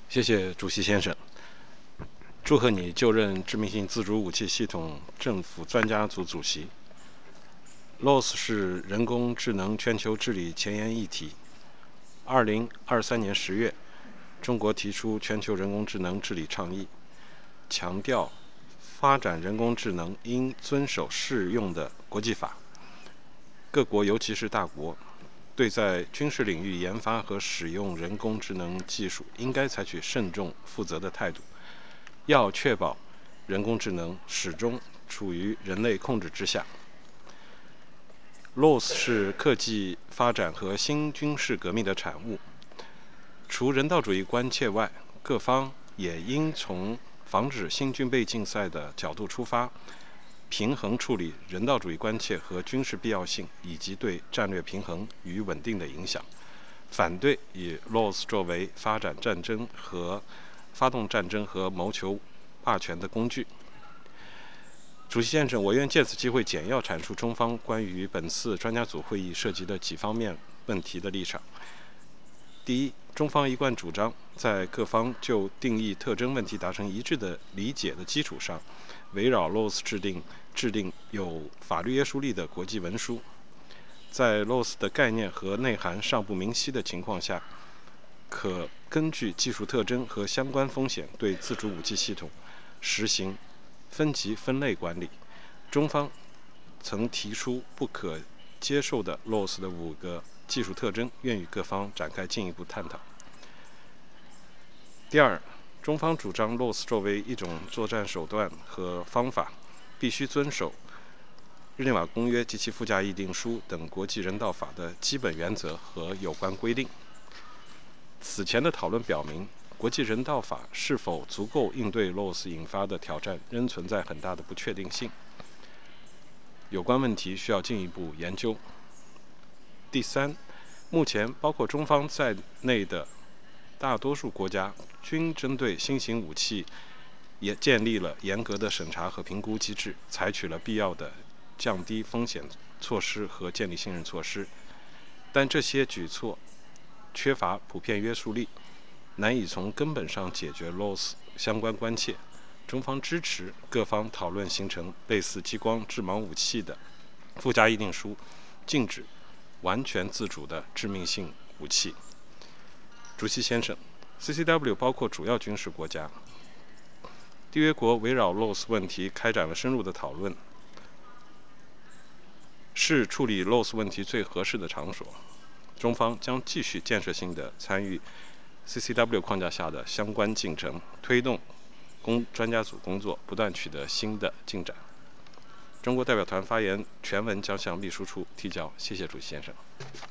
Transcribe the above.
谢谢主席先生，祝贺你就任致命性自主武器系统政府专家组主席。LoS 是人工智能全球治理前沿议题。2023年10月，中国提出全球人工智能治理倡议，强调发展人工智能应遵守适用的国际法。各国，尤其是大国，对在军事领域研发和使用人工智能技术，应该采取慎重负责的态度，要确保人工智能始终处于人类控制之下。LoS 是科技发展和新军事革命的产物。除人道主义关切外，各方也应从防止新军备竞赛的角度出发，平衡处理人道主义关切和军事必要性，以及对战略平衡与稳定的影响。反对以 LoS 作为发动战争和谋求霸权的工具。主席先生，我愿借此机会简要阐述中方关于本次专家组会议涉及的几方面问题的立场。第一，中方一贯主张，在各方就定义特征问题达成一致的理解的基础上，围绕 LoS 制定有法律约束力的国际文书。在 LoS 的概念和内涵尚不明晰的情况下，可根据技术特征和相关风险，对自主武器系统实行分级分类管理。中方曾提出不可接受的 LoS 的5个技术特征，愿与各方展开进一步探讨。第二，中方主张 LoS 作为一种作战手段和方法，必须遵守日内瓦公约及其附加议定书等国际人道法的基本原则和有关规定。此前的讨论表明，国际人道法是否足够应对 LoS 引发的挑战，仍存在很大的不确定性。有关问题需要进一步研究。第三，目前包括中方在内的大多数国家均针对新型武器也建立了严格的审查和评估机制，采取了必要的降低风险措施和建立信任措施，但这些举措缺乏普遍约束力，难以从根本上解决 LoS 相关关切。中方支持各方讨论形成类似激光致盲武器的附加议定书，禁止完全自主的致命性武器。主席先生， CCW 包括主要军事国家，缔约国围绕 LoS 问题开展了深入的讨论，是处理 LoS 问题最合适的场所。中方将继续建设性地参与 CCW 框架下的相关进程，推动专家组工作不断取得新的进展。中国代表团发言全文将向秘书处提交。谢谢主席先生。